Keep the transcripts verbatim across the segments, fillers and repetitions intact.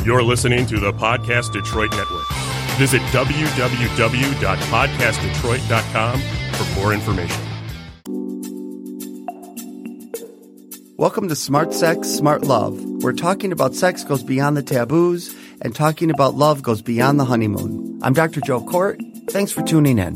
You're listening to the Podcast Detroit Network. Visit w w w dot podcast detroit dot com for more information. Welcome to Smart Sex, Smart Love. Where talking about sex goes beyond the taboos and talking about love goes beyond the honeymoon. I'm Doctor Joe Kort. Thanks for tuning in.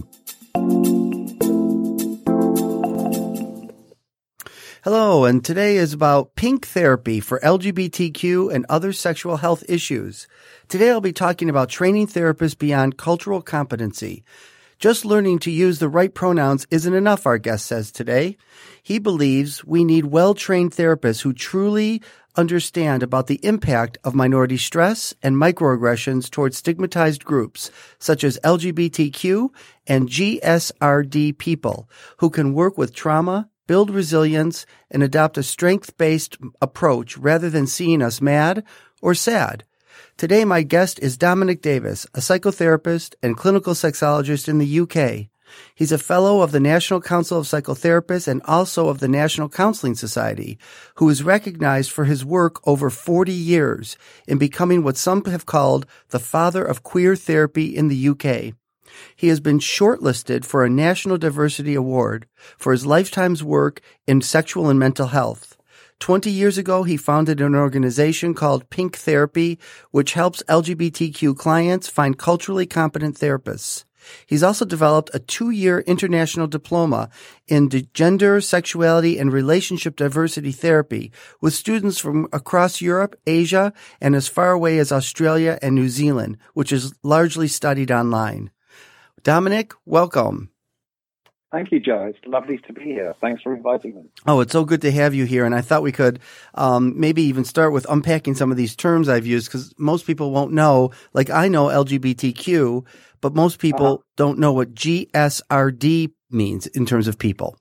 Hello, and today is about pink therapy for L G B T Q and other sexual health issues. Today I'll be talking about training therapists beyond cultural competency. Just learning to use the right pronouns isn't enough, our guest says today. He believes we need well-trained therapists who truly understand about the impact of minority stress and microaggressions towards stigmatized groups, such as L G B T Q and G S R D people, who can work with trauma, build resilience, and adopt a strength-based approach rather than seeing us mad or sad. Today, my guest is Dominic Davis, a psychotherapist and clinical sexologist in the U K. He's a fellow of the National Council of Psychotherapists and also of the National Counseling Society, who is recognized for his work over forty years in becoming what some have called the father of queer therapy in the U K. He has been shortlisted for a National Diversity Award for his lifetime's work in sexual and mental health. Twenty years ago, he founded an organization called Pink Therapy, which helps L G B T Q clients find culturally competent therapists. He's also developed a two-year international diploma in gender, sexuality, and relationship diversity therapy with students from across Europe, Asia, and as far away as Australia and New Zealand, which is largely studied online. Dominic, welcome. Thank you, Joe. It's lovely to be here. Thanks for inviting me. Oh, it's so good to have you here. And I thought we could um, maybe even start with unpacking some of these terms I've used, because most people won't know. Like, I know L G B T Q, but most people uh-huh. don't know what G S R D means in terms of people.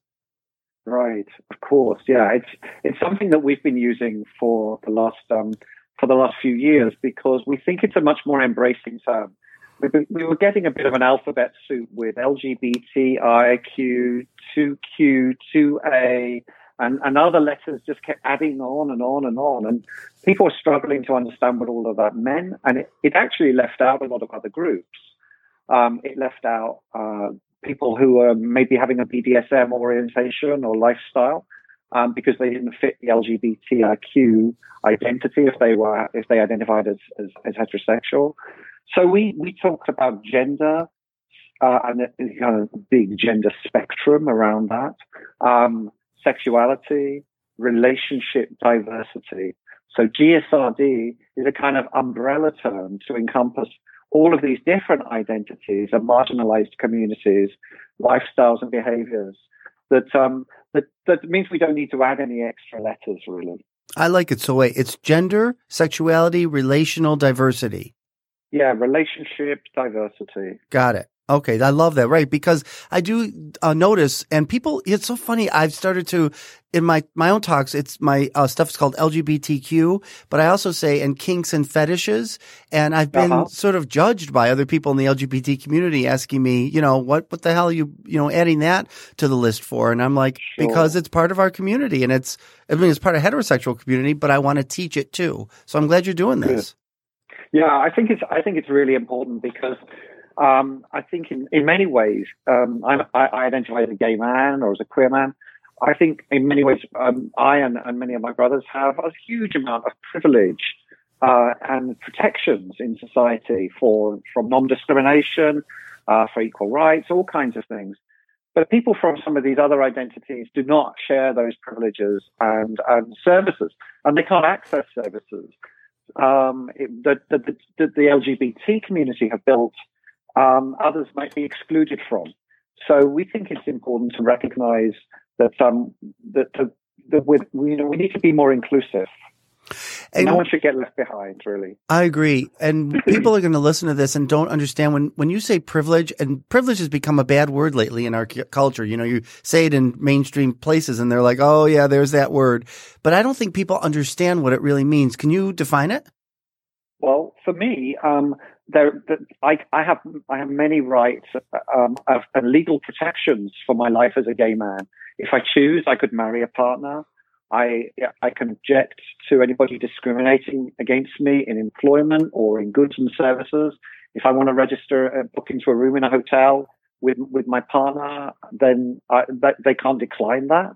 Right. Of course. Yeah. It's it's something that we've been using for the last um, for the last few years because we think it's a much more embracing term. We were getting a bit of an alphabet soup with L G B T I Q, two Q, two A, and, and other letters just kept adding on and on and on. And people were struggling to understand what all of that meant. And it, it actually left out a lot of other groups. Um, it left out uh, people who were maybe having a B D S M orientation or lifestyle um, because they didn't fit the L G B T I Q identity if they were if they identified as, as, as heterosexual. So we, we talked about gender uh, and a kind of big gender spectrum around that, um, sexuality, relationship diversity. So G S R D is a kind of umbrella term to encompass all of these different identities and marginalized communities, lifestyles and behaviors. That um, that that means we don't need to add any extra letters, really. I like it. So wait, it's gender, sexuality, relational diversity. Yeah, relationship diversity. Got it. Okay, I love that. Right, because I do uh, notice, and people, it's so funny. I've started to, in my, my own talks, it's my uh, stuff is called L G B T Q, but I also say and kinks and fetishes, and I've been uh-huh. sort of judged by other people in the L G B T community asking me, you know, what what the hell are you, you know, adding that to the list for? And I'm like, sure. Because it's part of our community, and it's, I mean, it's part of heterosexual community, but I want to teach it too. So I'm glad you're doing this. Good. Yeah, I think it's I think it's really important because um, I think in, in many ways um, I, I identify as a gay man or as a queer man. I think in many ways um, I and, and many of my brothers have a huge amount of privilege uh, and protections in society for from non-discrimination, uh, for equal rights, all kinds of things. But people from some of these other identities do not share those privileges and, and services, and they can't access services. Um, it, the, the, the, the L G B T community have built, um, others might be excluded from. So we think it's important to recognize that, um, that, that, that with, you know, we need to be more inclusive. And no one should get left behind, really. I agree. And people are going to listen to this and don't understand when, when you say privilege, and privilege has become a bad word lately in our culture. You know, you say it in mainstream places and they're like, oh, yeah, there's that word. But I don't think people understand what it really means. Can you define it? Well, for me, um, there, the, I, I have I have many rights um, of, and legal protections for my life as a gay man. If I choose, I could marry a partner. I I can object to anybody discriminating against me in employment or in goods and services. If I want to register a book into a room in a hotel with with my partner, then I, they can't decline that.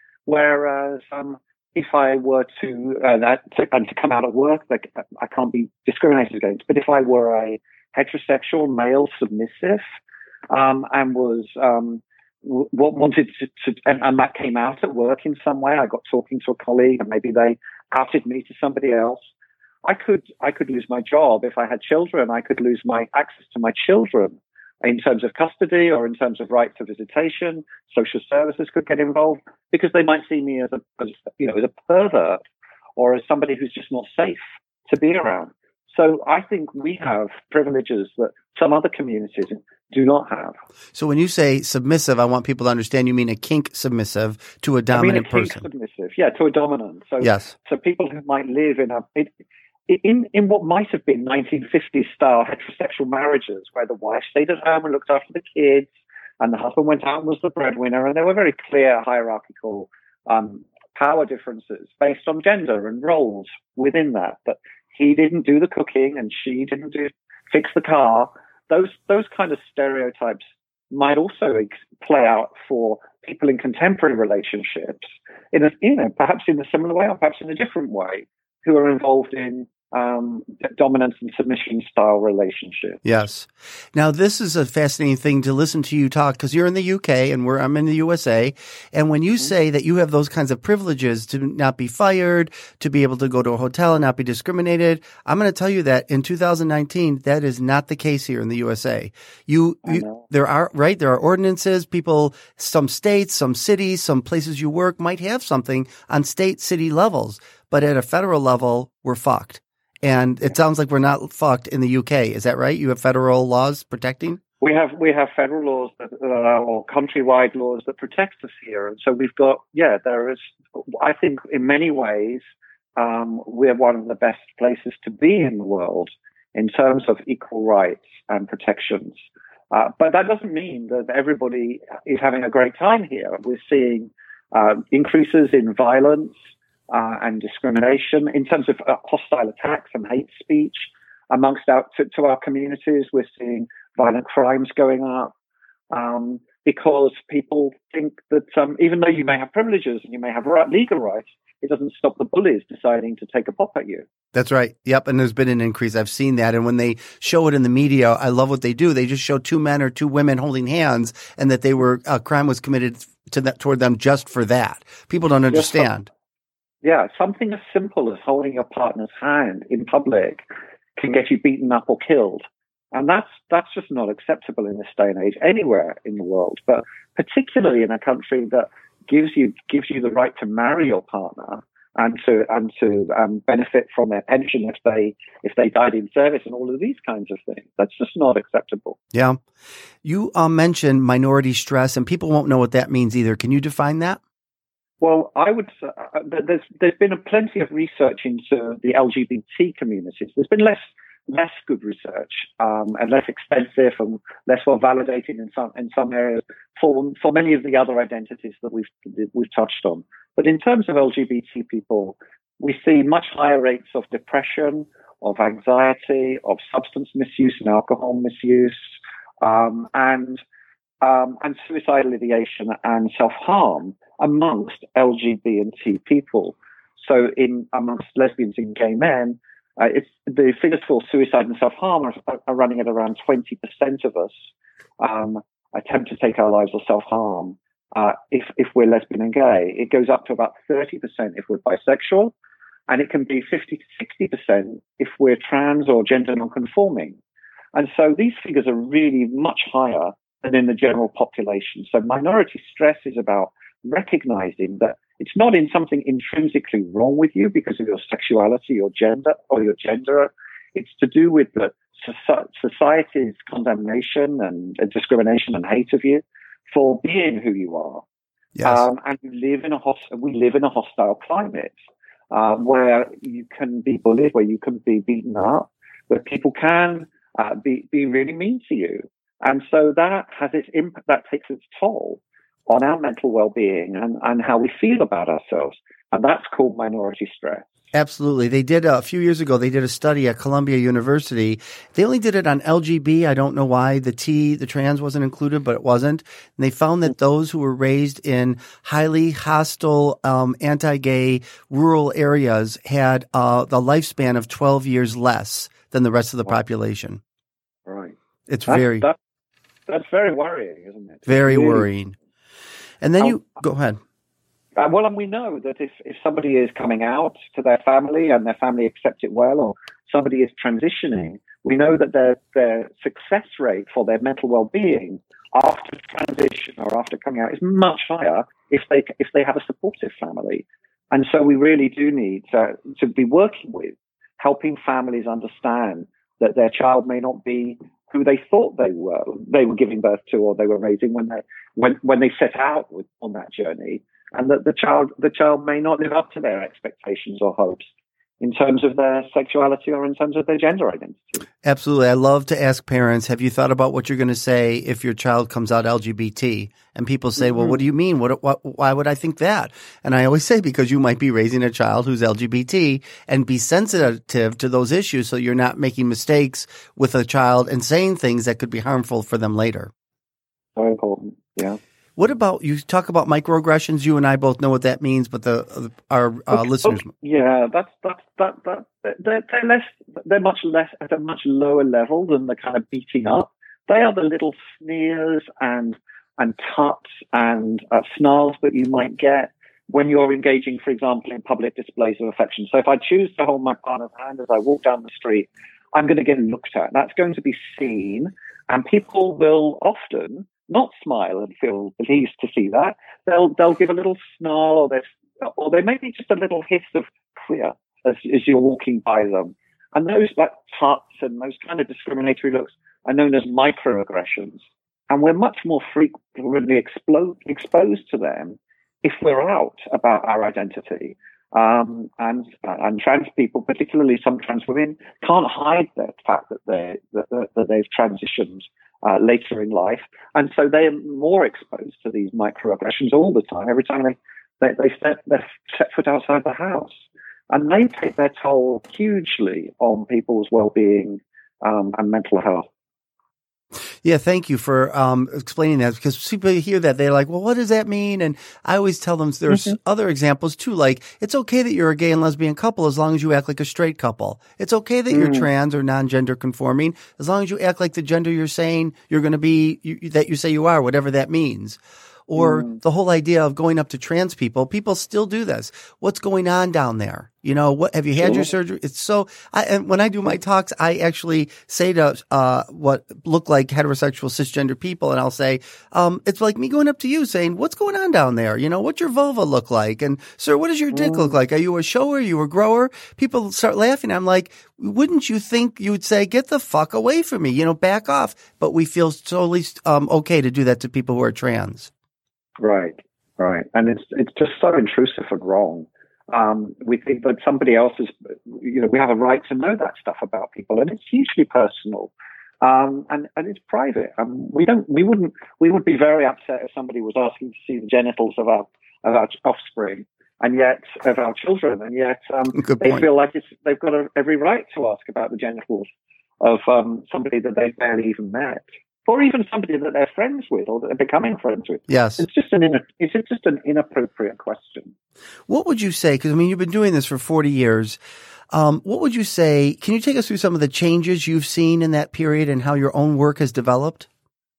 Whereas um, if I were to, uh, that, to and to come out of work, like, I can't be discriminated against. But if I were a heterosexual male submissive um, and was um, w- wanted to, to and, and that came out at work in some way, I got talking to a colleague and maybe they outed me to somebody else, I could I could lose my job. If I had children, I could lose my access to my children in terms of custody or in terms of right to visitation. Social services could get involved because they might see me as a, as, you know, as a pervert or as somebody who's just not safe to be around. So I think we have privileges that some other communities do not have. So when you say submissive, I want people to understand you mean a kink submissive to a dominant I mean a kink person. Submissive, yeah, to a dominant. So yes. So people who might live in a it, in in what might have been nineteen fifties style heterosexual marriages, where the wife stayed at home and looked after the kids, and the husband went out and was the breadwinner, and there were very clear hierarchical um, power differences based on gender and roles within that. But he didn't do the cooking and she didn't do fix the car. Those those kind of stereotypes might also ex- play out for people in contemporary relationships, in a, you know, perhaps in a similar way or perhaps in a different way, who are involved in um, dominance and submission style relationships. Yes. Now, this is a fascinating thing to listen to you talk because you're in the U K and we're, I'm in the U S A. And when you mm-hmm. say that you have those kinds of privileges to not be fired, to be able to go to a hotel and not be discriminated, I'm going to tell you that in two thousand nineteen, that is not the case here in the U S A. You, you there are, right? There are ordinances. People, some states, some cities, some places you work might have something on state, city levels. But at a federal level, we're fucked. And it sounds like we're not fucked in the U K. Is that right? You have federal laws protecting? We have we have federal laws that, uh, or countrywide laws that protect us here. And so we've got, yeah, there is, I think in many ways, um, we're one of the best places to be in the world in terms of equal rights and protections. Uh, but that doesn't mean that everybody is having a great time here. We're seeing uh, increases in violence, Uh, and discrimination in terms of uh, hostile attacks and hate speech amongst our to, to our communities. We're seeing violent crimes going up um, because people think that um, even though you may have privileges and you may have right, legal rights, it doesn't stop the bullies deciding to take a pop at you. That's right. Yep. And there's been an increase. I've seen that. And when they show it in the media, I love what they do. They just show two men or two women holding hands and that they were a crime was committed to that toward them just for that. People don't understand. Yeah, something as simple as holding your partner's hand in public can get you beaten up or killed. And that's that's just not acceptable in this day and age anywhere in the world, but particularly in a country that gives you gives you the right to marry your partner and to and to um, benefit from their pension if they if they died in service and all of these kinds of things. That's just not acceptable. Yeah. You uh, mentioned minority stress, and people won't know what that means either. Can you define that? Well, I would. Uh, there's there's been a plenty of research into the L G B T communities. There's been less less good research um, and less expensive and less well validated in some in some areas for for many of the other identities that we've we've touched on. But in terms of L G B T people, we see much higher rates of depression, of anxiety, of substance misuse and alcohol misuse, um, and um, and suicidal ideation and self-harm amongst L G B T people. So in amongst lesbians and gay men, uh, it's the figures for suicide and self-harm are, are running at around twenty percent of us um, attempt to take our lives or self-harm uh, if, if we're lesbian and gay. It goes up to about thirty percent if we're bisexual, and it can be fifty to sixty percent if we're trans or gender non-conforming. And so these figures are really much higher than in the general population. So minority stress is about recognizing that it's not in something intrinsically wrong with you because of your sexuality or gender or your gender. It's to do with the society's condemnation and discrimination and hate of you for being who you are. Yes. Um, and we live in a host- we live in a hostile climate uh, where you can be bullied, where you can be beaten up, where people can uh, be be really mean to you. And so that has its impact, that takes its toll on our mental well-being and, and how we feel about ourselves. And that's called minority stress. Absolutely. They did uh, a few years ago, they did a study at Columbia University. They only did it on L G B. I don't know why the T, the trans wasn't included, but it wasn't. And they found that those who were raised in highly hostile, um, anti-gay rural areas had uh, the lifespan of twelve years less than the rest of the Wow. population. Right. It's That's, very, that, that's very worrying, isn't it? very Really. worrying. And then Um, you, go ahead. Uh, well, and we know that if, if somebody is coming out to their family and their family accept it well, or somebody is transitioning, we know that their their success rate for their mental well-being after transition or after coming out is much higher if they if they have a supportive family. And so we really do need to, to be working with helping families understand that their child may not be who they thought they were they were giving birth to or they were raising when they when when they set out with, on that journey. And that the child, the child may not live up to their expectations or hopes in terms of their sexuality or in terms of their gender identity. Absolutely. I love to ask parents, have you thought about what you're going to say if your child comes out L G B T? And people say, mm-hmm. well, what do you mean? What, what, why would I think that? And I always say, because you might be raising a child who's L G B T, and be sensitive to those issues so you're not making mistakes with a child and saying things that could be harmful for them later. Very important. Yeah. What about, you talk about microaggressions. You and I both know what that means, but the our uh, okay, listeners. Okay. Yeah, that's, that's, that, that, they're, they're less, they're much less, at a much lower level than the kind of beating up. They are the little sneers and, and tuts and uh, snarls that you might get when you're engaging, for example, in public displays of affection. So if I choose to hold my partner's hand as I walk down the street, I'm going to get looked at. That's going to be seen, and people will often not smile and feel pleased to see that. They'll they'll give a little snarl, or they or they maybe just a little hiss of fear as, as you're walking by them. And those like tuts and those kind of discriminatory looks are known as microaggressions. And we're much more frequently explode, exposed to them if we're out about our identity. Um, and and trans people, particularly some trans women, can't hide the fact that they that, that they've transitioned uh, later in life, and so they are more exposed to these microaggressions all the time. Every time they they, they step they set foot outside the house, and they take their toll hugely on people's well-being um, and mental health. Yeah, thank you for um, explaining that, because people hear that, they're like, well, what does that mean? And I always tell them there's mm-hmm. other examples too, like it's okay that you're a gay and lesbian couple as long as you act like a straight couple. It's okay that mm. you're trans or non-gender conforming as long as you act like the gender you're saying you're going to be, you, that you say you are, whatever that means. Or mm. the whole idea of going up to trans people, people still do this. What's going on down there? You know, what, have you had sure. your surgery? It's so, I, and when I do my talks, I actually say to, uh, what look like heterosexual cisgender people, and I'll say, um, it's like me going up to you saying, what's going on down there? You know, what's your vulva look like? And sir, what does your dick mm. look like? Are you a shower? Are you a grower? People start laughing. I'm like, wouldn't you think you would say, get the fuck away from me? You know, back off. But we feel totally, um, okay to do that to people who are trans. Right, right. And it's it's just so intrusive and wrong. Um, we think that somebody else is, you know, we have a right to know that stuff about people, and it's hugely personal, um, and and it's private. Um, we don't, we wouldn't, we would be very upset if somebody was asking to see the genitals of our of our offspring, and yet of our children, and yet um, they feel like it's, they've got a, every right to ask about the genitals of um, somebody that they've barely even met. Or even somebody that they're friends with, or that they're becoming friends with. Yes, it's just an in, it's just an inappropriate question. What would you say? Because I mean, you've been doing this for forty years. Um, what would you say? Can you take us through some of the changes you've seen in that period and how your own work has developed?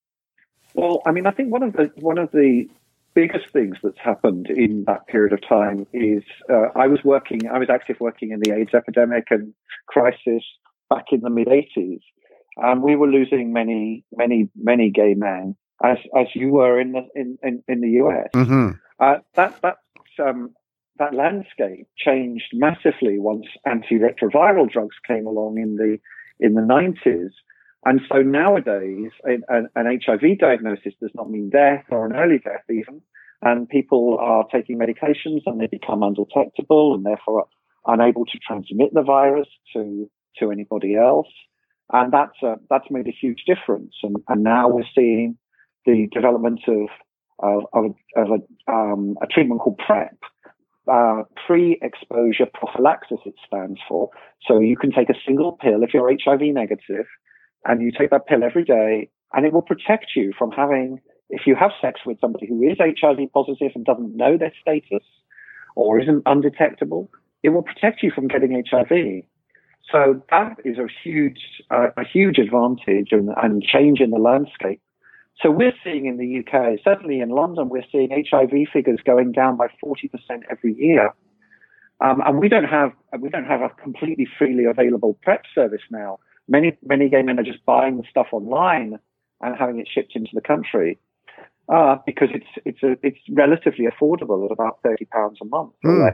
Well, I mean, I think one of the one of the biggest things that's happened in that period of time is uh, I was working, I was active working in the AIDS epidemic and crisis back in the mid eighties. And we were losing many, many, many gay men, as as you were in the in, in, in the U S. Mm-hmm. Uh, that that um, that landscape changed massively once antiretroviral drugs came along in the in the nineties. And so nowadays, an, an H I V diagnosis does not mean death or an early death even. And people are taking medications and they become undetectable and therefore unable to transmit the virus to to anybody else. And that's uh, that's made a huge difference. And, and now we're seeing the development of of, of, of a, um, a treatment called PrEP, uh, pre-exposure prophylaxis, it stands for. So you can take a single pill if you're H I V negative, and you take that pill every day, and it will protect you from having, if you have sex with somebody who is H I V positive and doesn't know their status or isn't undetectable, it will protect you from getting H I V. So that is a huge, uh, a huge advantage and, and change in the landscape. So we're seeing in the U K, certainly in London, we're seeing H I V figures going down by forty percent every year. Um, and we don't have we don't have a completely freely available PrEP service now. Many many gay men are just buying the stuff online and having it shipped into the country uh, because it's it's a, it's relatively affordable at about thirty pounds a month or mm.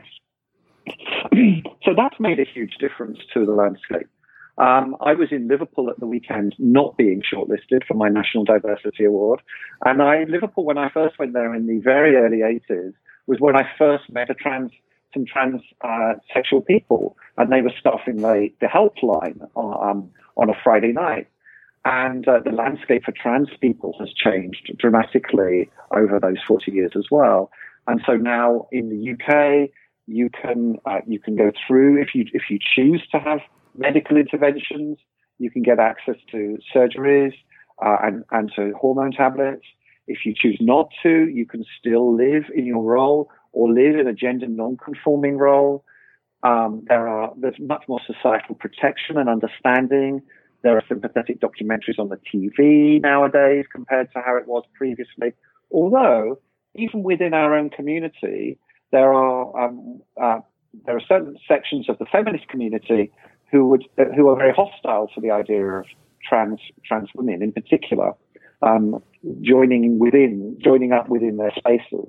less. So that's made a huge difference to the landscape. Um, I was in Liverpool at the weekend, not being shortlisted for my National Diversity Award. And I, Liverpool, when I first went there in the very early eighties, was when I first met a trans, some trans uh, sexual people, and they were staffing the, the helpline on, um, on a Friday night. And uh, the landscape for trans people has changed dramatically over those forty years as well. And so now in the U K, you can uh, you can go through if you if you choose to have medical interventions, you can get access to surgeries uh, and, and to hormone tablets. If you choose not to, you can still live in your role or live in a gender non-conforming role. Um, there are there's much more societal protection and understanding. There are sympathetic documentaries on the T V nowadays compared to how it was previously. Although, even within our own community, there are um, uh, there are certain sections of the feminist community who would uh, who are very hostile to the idea of trans trans women in particular um, joining within joining up within their spaces.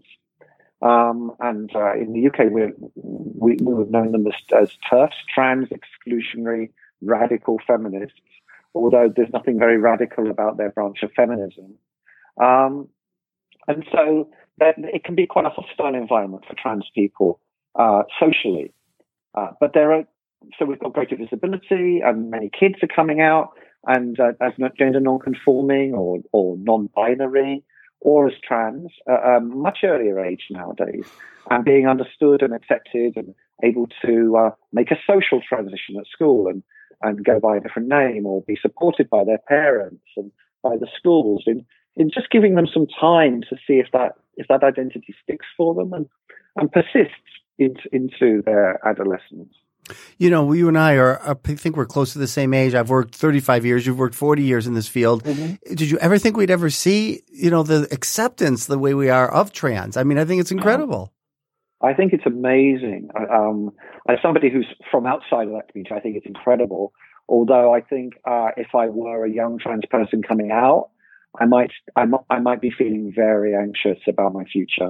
Um, and uh, in the U K, we're, we we would know them as, as TERFs, trans exclusionary radical feminists. Although there's nothing very radical about their branch of feminism, um, and so that it can be quite a hostile environment for trans people uh, socially. Uh, but there are So we've got greater visibility, and many kids are coming out and uh, as gender non-conforming or, or non-binary or as trans at a much earlier age nowadays, and being understood and accepted and able to uh, make a social transition at school and, and go by a different name or be supported by their parents and by the schools in, in just giving them some time to see if that if that identity sticks for them and, and persists into, into their adolescence. You know, you and I are, I think we're close to the same age. I've worked thirty-five years. You've worked forty years in this field. Mm-hmm. Did you ever think we'd ever see, you know, the acceptance the way we are of trans? I mean, I think it's incredible. I think it's amazing. Um, as somebody who's from outside of that community, I think it's incredible. Although I think uh, if I were a young trans person coming out, I might, I might, I might be feeling very anxious about my future.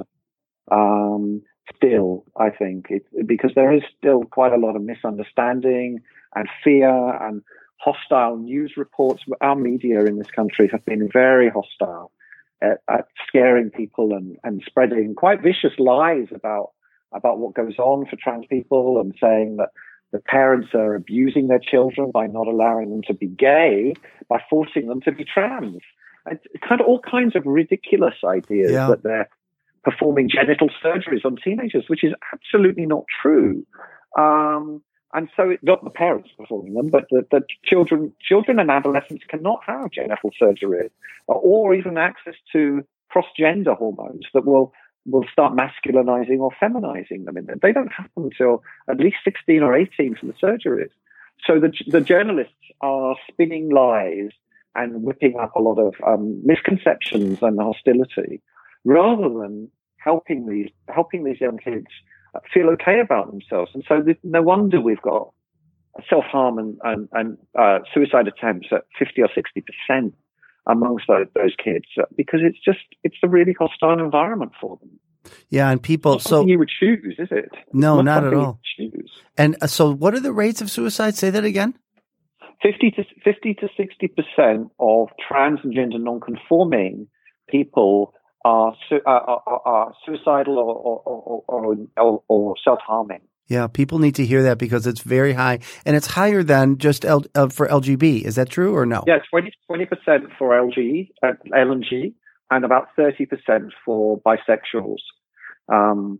Um, Still, I think, it, because there is still quite a lot of misunderstanding and fear and hostile news reports. Our media in this country have been very hostile at, at scaring people and, and spreading quite vicious lies about about what goes on for trans people, and saying that the parents are abusing their children by not allowing them to be gay, by forcing them to be trans. And kind of all kinds of ridiculous ideas yeah. that they're performing genital surgeries on teenagers, which is absolutely not true. Um, and so it's not the parents performing them, but the, the children, children and adolescents cannot have genital surgery or even access to cross-gender hormones that will, will start masculinizing or feminizing them. They don't happen until at least sixteen or eighteen for the surgeries. So the, the journalists are spinning lies and whipping up a lot of um, misconceptions and hostility, rather than helping these helping these young kids feel okay about themselves. And so no wonder we've got self-harm and, and, and uh, suicide attempts at fifty or sixty percent amongst those, those kids, because it's just, it's a really hostile environment for them. Yeah, and people, not so you would choose, is it? No, not, not at all. Choose. And uh, so what are the rates of suicide? Say that again. fifty to fifty to sixty percent of trans and gender non-conforming people are, su- are, are, are suicidal or, or, or, or, or self-harming. Yeah, people need to hear that because it's very high, and it's higher than just L, uh, for L G B. Is that true or no? Yeah, twenty percent for L G, uh, L and G, and about thirty percent for bisexuals. Um,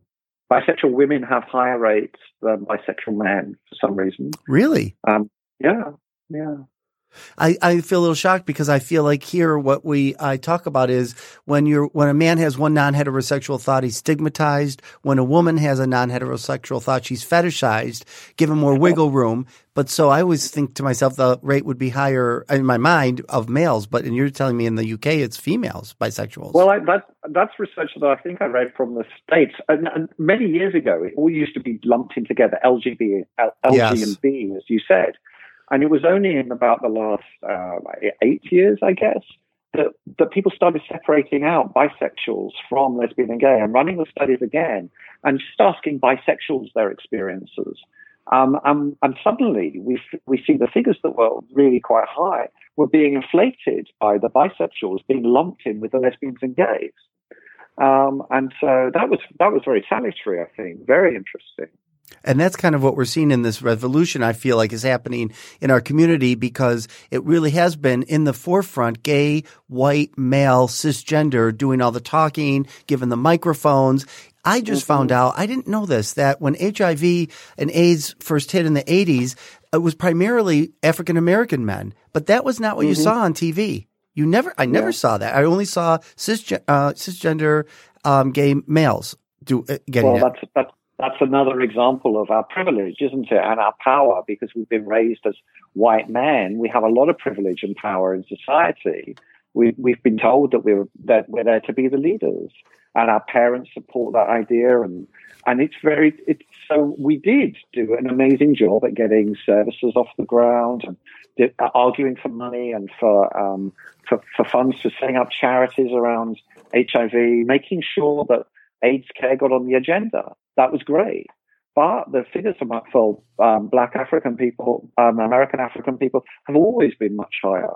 bisexual women have higher rates than bisexual men for some reason. Really? Um, yeah, yeah. I, I feel a little shocked because I feel like here what we I talk about is when you're when a man has one non-heterosexual thought, he's stigmatized. When a woman has a non-heterosexual thought, she's fetishized, given more wiggle room. But so I always think to myself the rate would be higher in my mind of males. But and you're telling me in the U K it's females, bisexuals. Well, I, that that's research that I think I read from the States. And, and many years ago, it all used to be lumped in together, L G B, L G Yes. and B, as you said. And it was only in about the last uh, eight years, I guess, that, that people started separating out bisexuals from lesbian and gay and running the studies again and just asking bisexuals their experiences. Um, and, and suddenly we we see the figures that were really quite high were being inflated by the bisexuals being lumped in with the lesbians and gays. Um, and so that was that was very salutary, I think, very interesting. And that's kind of what we're seeing in this revolution, I feel like, is happening in our community because it really has been in the forefront, gay, white, male, cisgender, doing all the talking, given the microphones. I just mm-hmm. found out, I didn't know this, that when H I V and AIDS first hit in the eighties, it was primarily African-American men. But that was not what mm-hmm. you saw on T V. You never, I never yeah. saw that. I only saw cisgen- uh, cisgender um, gay males do uh, getting well, it. That's, that's That's another example of our privilege, isn't it? And our power, because we've been raised as white men. We have a lot of privilege and power in society. We, we've been told that we're that we're there to be the leaders, and our parents support that idea. And and it's very it's so we did do an amazing job at getting services off the ground and did, uh, arguing for money and for um for, for funds for setting up charities around H I V, making sure that AIDS care got on the agenda. That was great. But the figures for, for um, Black African people, um, American African people, have always been much higher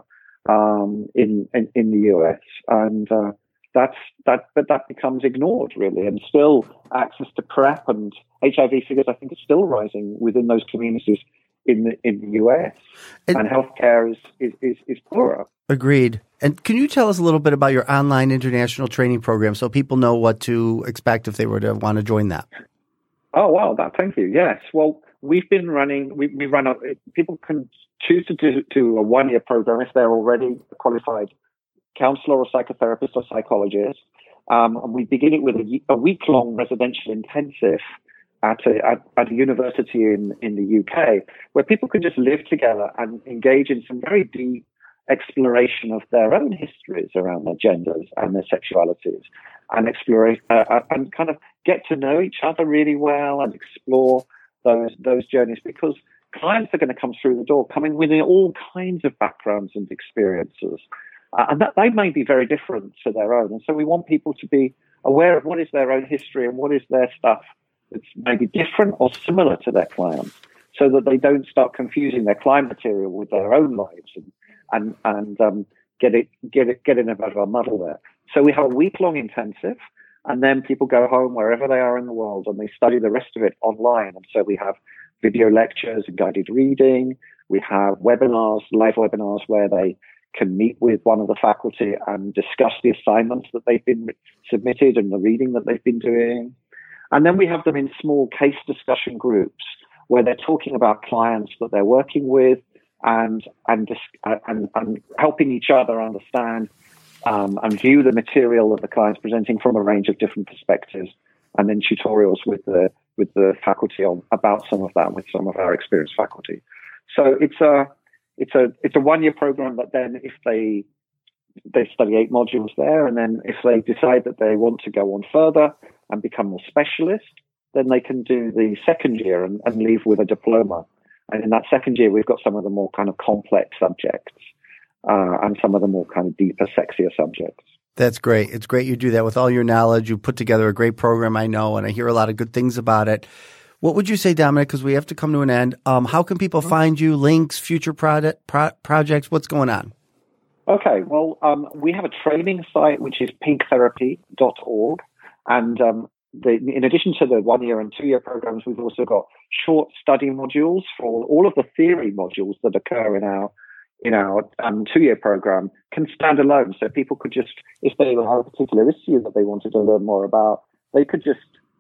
um, in, in in the U S, and uh, that's that. But that becomes ignored really, and still access to PrEP and H I V figures, I think, are still rising within those communities in the in the U S, and, and healthcare is, is is is poorer. Agreed. And can you tell us a little bit about your online international training program so people know what to expect if they were to want to join that? Oh, wow. That, thank you. Yes. Well, we've been running, we, we run, a, people can choose to do, do a one-year program if they're already a qualified counselor or psychotherapist or psychologist. Um, and we begin it with a, a week-long residential intensive at a, at, at a university in, in the U K, where people can just live together and engage in some very deep exploration of their own histories around their genders and their sexualities, and explore uh, and kind of get to know each other really well and explore those those journeys, because clients are going to come through the door coming with all kinds of backgrounds and experiences, uh, and that they may be very different to their own. And so we want people to be aware of what is their own history and what is their stuff that's maybe different or similar to their clients, so that they don't start confusing their client material with their own lives and and and um, get it get it get in a bit of a muddle there. So we have a week long intensive, and then people go home wherever they are in the world and they study the rest of it online. And so we have video lectures and guided reading. We have webinars, live webinars where they can meet with one of the faculty and discuss the assignments that they've been submitted and the reading that they've been doing. And then we have them in small case discussion groups where they're talking about clients that they're working with, and and and, and helping each other understand um, and view the material that the client's presenting from a range of different perspectives, and then tutorials with the with the faculty on about some of that with some of our experienced faculty. So it's a it's a it's a one year program. But then if they they study eight modules there, and then if they decide that they want to go on further and become more specialist, then they can do the second year and, and leave with a diploma. And in that second year, we've got some of the more kind of complex subjects uh, and some of the more kind of deeper, sexier subjects. That's great. It's great you do that with all your knowledge. You put together a great program, I know, and I hear a lot of good things about it. What would you say, Dominic, because we have to come to an end, um, how can people find you, links, future product, pro- projects? What's going on? Okay, well, um, we have a training site, which is pink therapy dot org. And um, the, in addition to the one-year and two-year programs, we've also got short study modules for all of the theory modules that occur in our in our um, two-year program can stand alone. So people could just, if they have a particular issue that they wanted to learn more about, they could just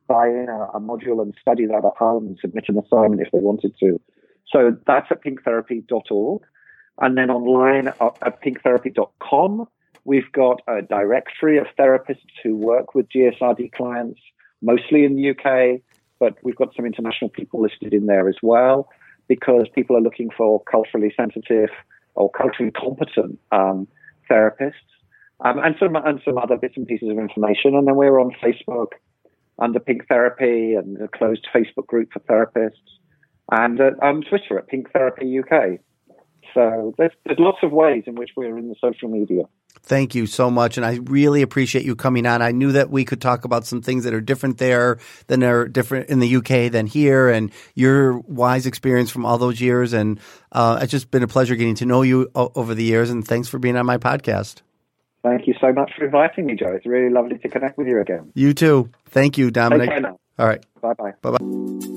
buy in a, a module and study that at home and submit an assignment if they wanted to. So that's at pink therapy dot org. And then online at pink therapy dot com, we've got a directory of therapists who work with G S R D clients, mostly in the U K, but we've got some international people listed in there as well, because people are looking for culturally sensitive or culturally competent um, therapists, um, and some and some other bits and pieces of information. And then we're on Facebook under Pink Therapy and a closed Facebook group for therapists, and uh, on Twitter at Pink Therapy U K. So there's, there's lots of ways in which we're in the social media. Thank you so much. And I really appreciate you coming on. I knew that we could talk about some things that are different there than are different in the U K than here, and your wise experience from all those years. And uh, it's just been a pleasure getting to know you o- over the years. And thanks for being on my podcast. Thank you so much for inviting me, Joe. It's really lovely to connect with you again. You too. Thank you, Dominic. Take care now. All right. Bye-bye. Bye-bye.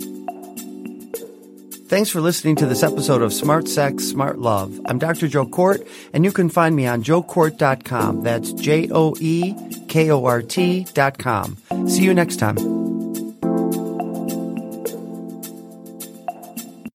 Thanks for listening to this episode of Smart Sex, Smart Love. I'm Doctor Joe Kort, and you can find me on joe kort dot com. That's J O E K O R T dot com. See you next time.